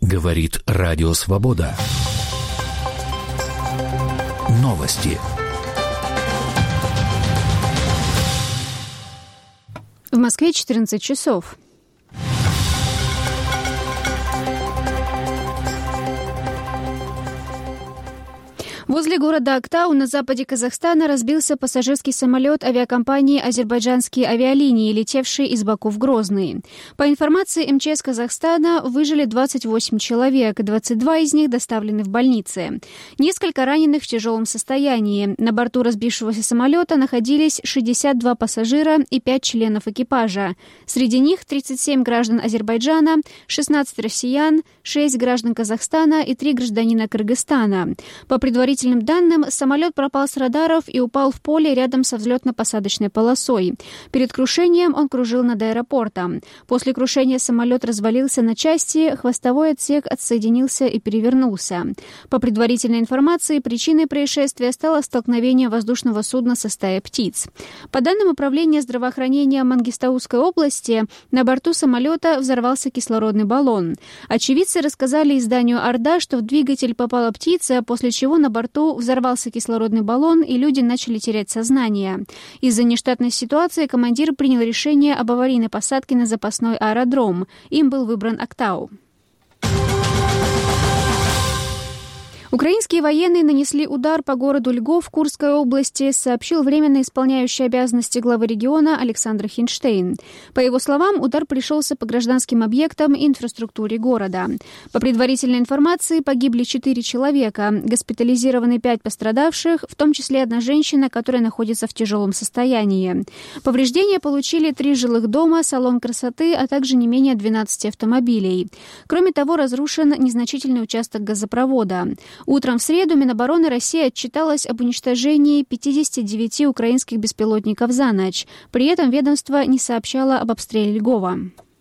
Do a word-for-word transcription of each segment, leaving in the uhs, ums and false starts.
Говорит Радио Свобода. Новости. В Москве четырнадцать часов. Возле города Актау на западе Казахстана разбился пассажирский самолет авиакомпании «Азербайджанские авиалинии», летевший из Баку в Грозный. По информации эм че эс Казахстана, выжили двадцать восемь человек, двадцать два из них доставлены в больницы. Несколько раненых в тяжелом состоянии. На борту разбившегося самолета находились шестьдесят два пассажира и пять членов экипажа. Среди них тридцать семь граждан Азербайджана, шестнадцать россиян, шесть граждан Казахстана и три гражданина Кыргызстана. По предварительным данным, самолет пропал с радаров и упал в поле рядом со взлетно-посадочной полосой. Перед крушением он кружил над аэропортом. После крушения самолет развалился на части, хвостовой отсек отсоединился и перевернулся. По предварительной информации, причиной происшествия стало столкновение воздушного судна со стаей птиц. По данным Управления здравоохранения Мангистаускай области, на борту самолета взорвался кислородный баллон. Очевидцы рассказали изданию «Орда», что в двигатель попала птица, после чего на борту взорвался кислородный баллон, и люди начали терять сознание. Из-за нештатной ситуации командир принял решение об аварийной посадке на запасной аэродром. Им был выбран Актау. Украинские военные нанесли удар по городу Льгов Курской области, сообщил временно исполняющий обязанности главы региона Александр Хинштейн. По его словам, удар пришелся по гражданским объектам и инфраструктуре города. По предварительной информации, погибли четыре человека, госпитализированы пять пострадавших, в том числе одна женщина, которая находится в тяжелом состоянии. Повреждения получили три жилых дома, салон красоты, а также не менее двенадцати автомобилей. Кроме того, разрушен незначительный участок газопровода. Утром в среду Минобороны России отчиталось об уничтожении пятидесяти девяти украинских беспилотников за ночь. При этом ведомство не сообщало об обстреле Льгова.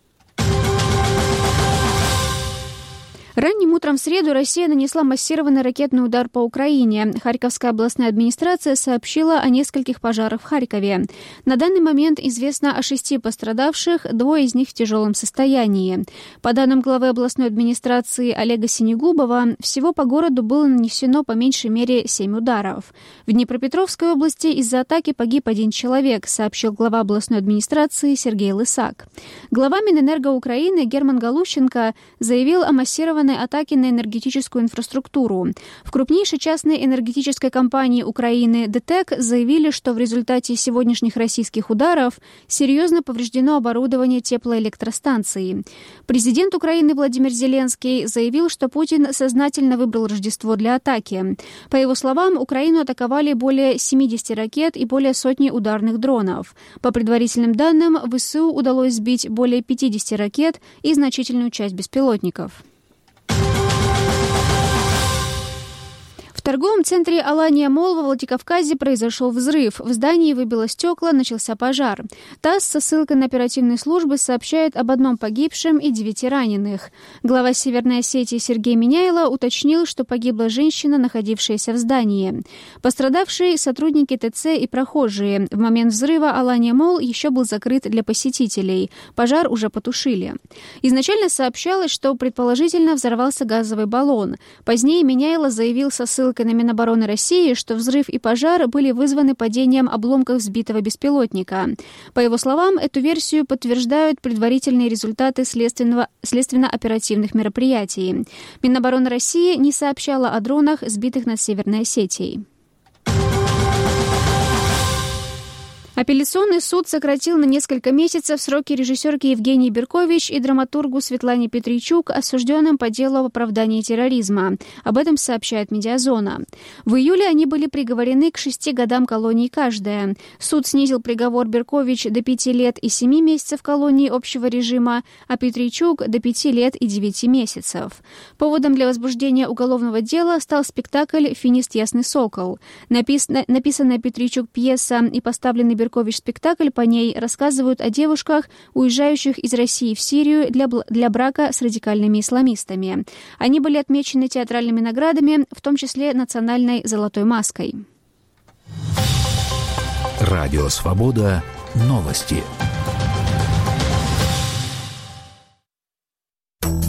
Ранним утром в среду Россия нанесла массированный ракетный удар по Украине. Харьковская областная администрация сообщила о нескольких пожарах в Харькове. На данный момент известно о шести пострадавших, двое из них в тяжелом состоянии. По данным главы областной администрации Олега Синегубова, всего по городу было нанесено по меньшей мере семь ударов. В Днепропетровской области из-за атаки погиб один человек, сообщил глава областной администрации Сергей Лысак. Глава Минэнерго Украины Герман Галущенко заявил о массированной атаки на энергетическую инфраструктуру. В крупнейшей частной энергетической компании Украины ДТЭК заявили, что в результате сегодняшних российских ударов серьезно повреждено оборудование теплоэлектростанции. Президент Украины Владимир Зеленский заявил, что Путин сознательно выбрал Рождество для атаки. По его словам, Украину атаковали более семидесяти ракет и более сотни ударных дронов. По предварительным данным, ВСУ удалось сбить более пятидесяти ракет и значительную часть беспилотников. В торговом центре «Алания Молл» во Владикавказе произошел взрыв. В здании выбило стекла, начался пожар. ТАСС со ссылкой на оперативные службы сообщает об одном погибшем и девяти раненых. Глава Северной Осетии Сергей Миняйло уточнил, что погибла женщина, находившаяся в здании. Пострадавшие — сотрудники ТЦ и прохожие. В момент взрыва «Алания Молл» еще был закрыт для посетителей. Пожар уже потушили. Изначально сообщалось, что предположительно взорвался газовый баллон. Позднее Миняйло заявил со ссылкой на Минобороны России, что взрыв и пожар были вызваны падением обломков сбитого беспилотника. По его словам, эту версию подтверждают предварительные результаты следственного, следственно-оперативных мероприятий. Минобороны России не сообщала о дронах, сбитых над Северной Осетией. Апелляционный суд сократил на несколько месяцев сроки режиссерке Евгении Беркович и драматургу Светлане Петричук, осужденным по делу об оправдании терроризма. Об этом сообщает «Медиазона». В июле они были приговорены к шести годам колонии каждая. Суд снизил приговор Беркович до пяти лет и семи месяцев колонии общего режима, а Петричук до пяти лет и девяти месяцев. Поводом для возбуждения уголовного дела стал спектакль «Финист Ясный Сокол». Написана, написанная Петричук пьеса и поставленный Беркович спектакль по ней рассказывают о девушках, уезжающих из России в Сирию для, для брака с радикальными исламистами. Они были отмечены театральными наградами, в том числе национальной «Золотой маской». Радио «Свобода». Новости.